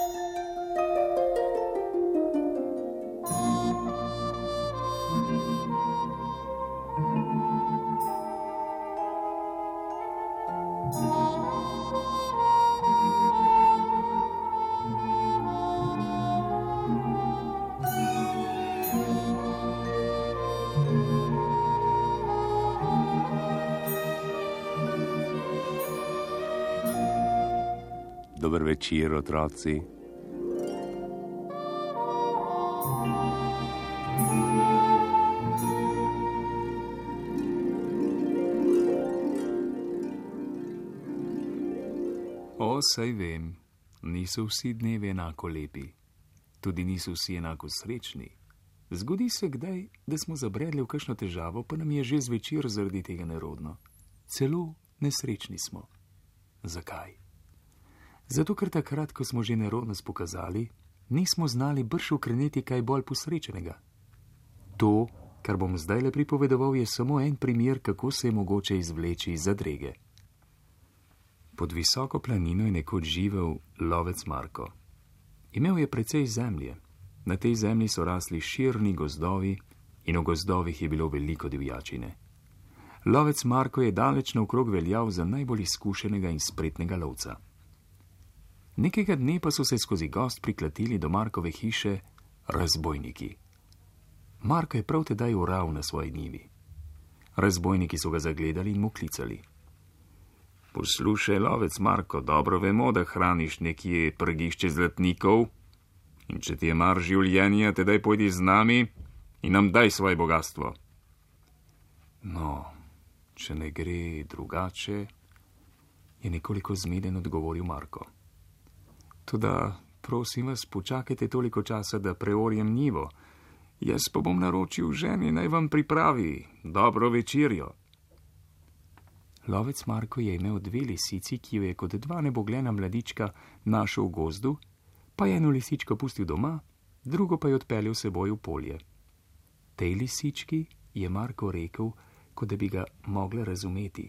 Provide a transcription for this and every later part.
Dober večer, otroci. Saj vem, niso vsi dnevi enako lepi. Tudi niso vsi enako srečni. Zgodi se kdaj, da smo zabredli v kakšno težavo, pa nam je že zvečer zaradi tega nerodno. Celo nesrečni smo. Zakaj? Zato, ker takrat, ko smo že nerodnost pokazali, nismo znali brž ukreniti kaj bolj posrečenega. To, kar bom zdajle pripovedoval, je samo en primer, kako se je mogoče izvleči iz zadrege. Pod visoko planino je nekoč živel lovec Marko. Imel je precej zemlje. Na tej zemlji so rasli širni gozdovi in v gozdovih je bilo veliko divjačine. Lovec Marko je daleč naokrog veljal za najbolj izkušenega in spretnega lovca. Nekega dne pa so se skozi gozd priklatili do Markove hiše razbojniki. Marko je prav tedaj oral na svoji njivi. Razbojniki so ga zagledali in mu klicali. Poslušaj, lovec Marko, dobro vemo, da hraniš nekje prgišče zlatnikov in če ti je mar življenja, tedaj pojdi z nami in nam daj svoje bogatstvo. No, če ne gre drugače, je nekoliko zmeden odgovoril Marko. Toda, prosim vas, počakajte toliko časa, da preorjem njivo. Jaz pa bom naročil ženi, naj vam pripravi dobro večerjo. Lovec Marko je imel 2 lisici, ki jo je kot 2 nebogljena mladička našel v gozdu, pa je eno lisičko pustil doma, drugo pa je odpeljal seboj v polje. Tej lisički je Marko rekel, kot da bi ga mogla razumeti.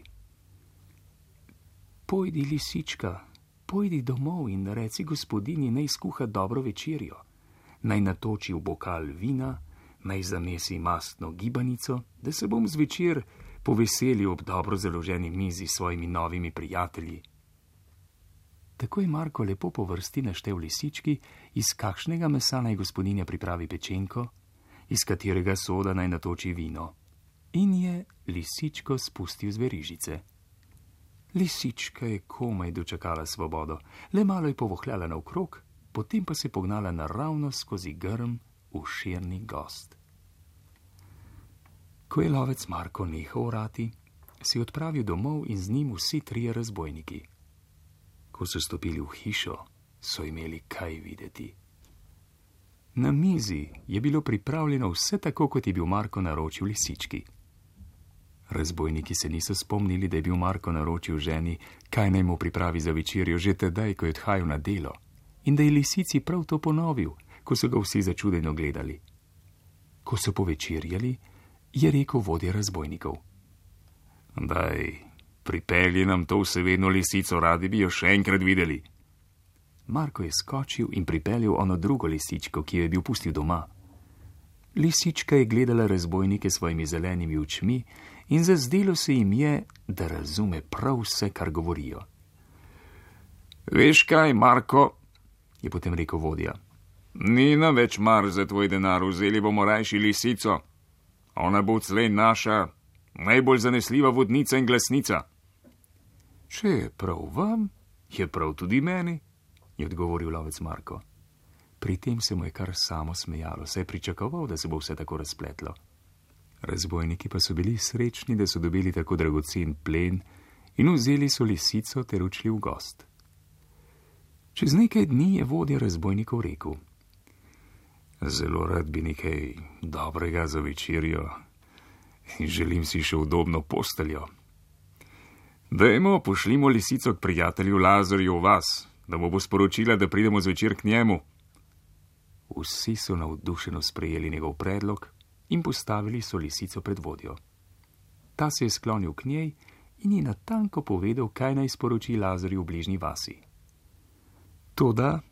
Pojdi, lisička, pojdi domov in reci gospodini, naj skuha dobro večerjo, naj natoči v bokal vina, naj zamesi mastno gibanico, da se bom zvečer poveselil ob dobro založeni mizi s svojimi novimi prijatelji. Tako je Marko lepo po vrsti naštel lisički, iz kakšnega mesa naj gospodinja pripravi pečenko, iz katerega soda naj natoči vino. In je lisičko spustil z verižice. Lisička je komaj dočakala svobodo, le malo je povohljala naokrog, potem pa se pognala naravnost skozi grm v širni gozd. Ko je lovec Marko nehal orati, si odpravil domov in z njim vsi 3 razbojniki. Ko so stopili v hišo, so imeli kaj videti. Na mizi je bilo pripravljeno vse tako, kot je bil Marko naročil lisički. Razbojniki se niso spomnili, da je bil Marko naročil ženi, kaj naj mu pripravi za večerjo že tedaj, ko je odhajal na delo, in da je lisici prav to ponovil, ko so ga vsi začudeno gledali. Ko so povečerjali, je rekel vodja razbojnikov. Daj, pripelji nam to vsevedno lisico, radi bi jo še enkrat videli. Marko je skočil in pripeljal ono drugo lisičko, ki jo je bil pustil doma. Lisička je gledala razbojnike svojimi zelenimi očmi in zazdelo se jim je, da razume prav vse, kar govorijo. Veš kaj, Marko, je potem rekel vodja, ni nam več mar za tvoj denar, vzeli bomo rajši lisico. Ona bo odslej naša najbolj zanesljiva vodnica in glasnica. Če je prav vam, je prav tudi meni, je odgovoril lovec Marko. Pri tem se mu je kar samo smejalo, saj je pričakoval, da se bo vse tako razpletlo. Razbojniki pa so bili srečni, da so dobili tako dragocen plen in vzeli so lisico ter odšli v gozd. Čez nekaj dni je vodja razbojnikov rekel: Zelo rad bi nekaj dobrega za večerjo in želim si še udobno posteljo. Dajmo, pošljimo lisico k prijatelju Lazarju v vas, da mu bo sporočila, da pridemo zvečer k njemu. Vsi so navdušeno sprejeli njegov predlog in postavili so lisico pred vodjo. Ta se je sklonil k njej in ji natanko povedal, kaj naj sporoči Lazarju v bližnji vasi. Toda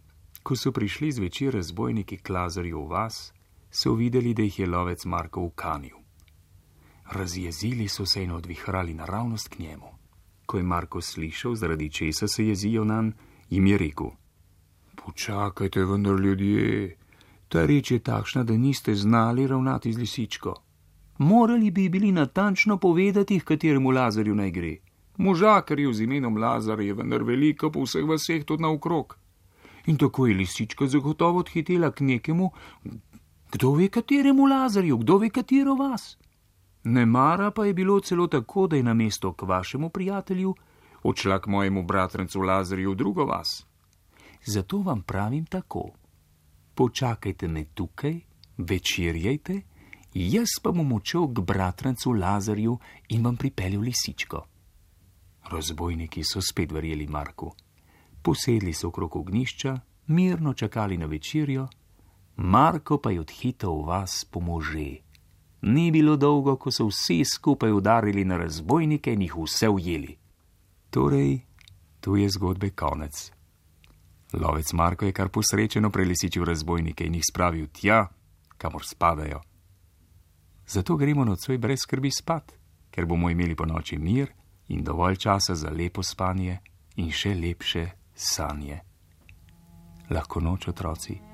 Ko so prišli zvečer razbojniki k Lazarju v vas, so videli, da jih je lovec Marko ukanil. Razjezili so se in odvihrali naravnost k njemu. Ko je Marko slišal, zaradi česa se jezijo nanj, jim je rekel: počakajte, vendar ljudje, ta reč je takšna, da niste znali ravnati z lisičko. Morali bi bili natančno povedati, k kateremu Lazarju naj gre. Možakarjev z imenom Lazar je vendar veliko po vseh vaseh tudi naokrog. In tako je lisička zagotovo odhitela k nekemu, kdo ve kateremu Lazarju, kdo ve katero vas. Nemara pa je bilo celo tako, da je namesto k vašemu prijatelju odšla k mojemu bratrancu Lazarju v drugo vas. Zato vam pravim tako: počakajte me tukaj, večerjajte, jaz pa bom odšel k bratrancu Lazarju in vam pripeljal lisičko. Razbojniki so spet verjeli Marku. Posedli so okrog ognjišča, mirno čakali na večerjo, Marko pa je odhitel v vas po može. Ni bilo dolgo, ko so vsi skupaj udarili na razbojnike in jih vse ujeli. Torej, tu je zgodbe konec. Lovec Marko je kar posrečeno prelisičil razbojnike in jih spravil tja, kamor spadajo. Zato gremo nocoj brez skrbi spat, ker bomo imeli po noči mir in dovolj časa za lepo spanje in še lepše sanje. Lahko noč, otroci.